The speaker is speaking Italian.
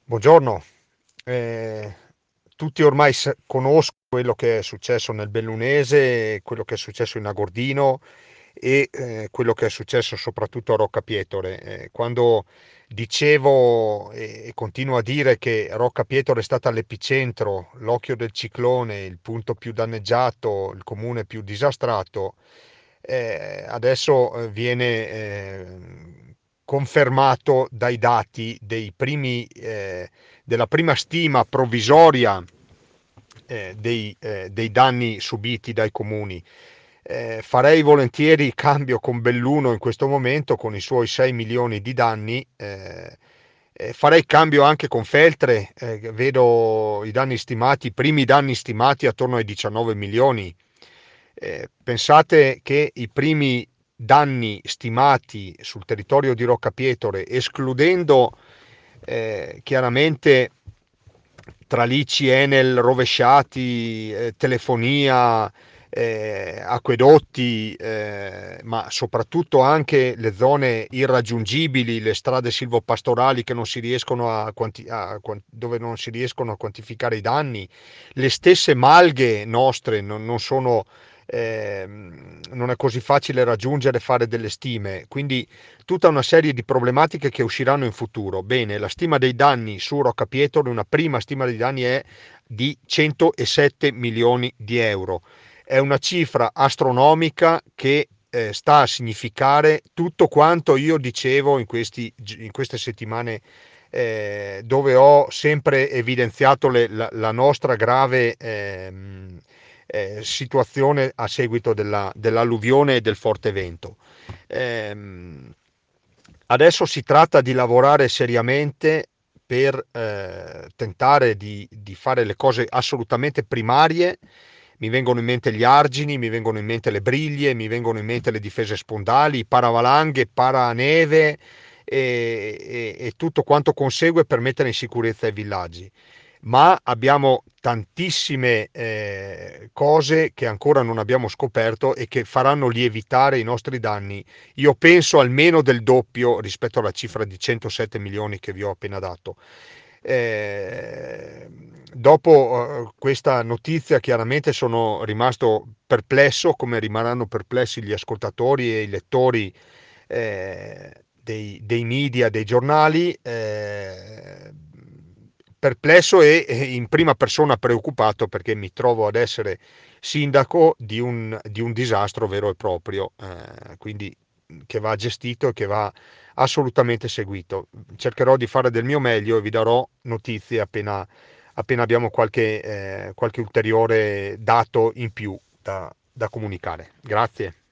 Buongiorno. Eh, Tutti ormai conoscono quello che è successo nel Bellunese, quello che è successo in Agordino e quello che è successo soprattutto a Rocca Pietore. Quando dicevo e continuo a dire che Rocca Pietore è stata l'epicentro, l'occhio del ciclone, il punto più danneggiato, il comune più disastrato, adesso viene confermato dai dati della prima stima provvisoria dei danni subiti dai comuni. Farei volentieri il cambio con Belluno in questo momento con i suoi 6 milioni di danni. Farei cambio anche con Feltre, vedo i danni stimati, i primi danni stimati attorno ai 19 milioni. Pensate che i primi danni stimati sul territorio di Rocca Pietore, escludendo chiaramente tralicci Enel rovesciati, telefonia, acquedotti, ma soprattutto anche le zone irraggiungibili, le strade silvopastorali che non si riescono dove non si riescono a quantificare i danni, le stesse malghe nostre non è così facile raggiungere e fare delle stime, quindi tutta una serie di problematiche che usciranno in futuro. Bene, la stima dei danni su Rocca Pietro, una prima stima dei danni è di 107 milioni di euro. È una cifra astronomica che sta a significare tutto quanto io dicevo in queste settimane, dove ho sempre evidenziato la nostra grave situazione a seguito dell'alluvione e del forte vento. Ehm, Adesso si tratta di lavorare seriamente per tentare di fare le cose assolutamente primarie. Mi vengono in mente gli argini, mi vengono in mente le briglie, mi vengono in mente le difese spondali, paravalanghe, paraneve e tutto quanto consegue per mettere in sicurezza i villaggi. Ma abbiamo tantissime cose che ancora non abbiamo scoperto e che faranno lievitare i nostri danni. Io penso almeno del doppio rispetto alla cifra di 107 milioni che vi ho appena dato. Eh, Dopo questa notizia chiaramente sono rimasto perplesso, come rimarranno perplessi gli ascoltatori e i lettori dei media, dei giornali, perplesso e in prima persona preoccupato perché mi trovo ad essere sindaco di un disastro vero e proprio, quindi che va gestito e che va assolutamente seguito. Cercherò di fare del mio meglio e vi darò notizie appena abbiamo qualche ulteriore dato in più da comunicare. Grazie.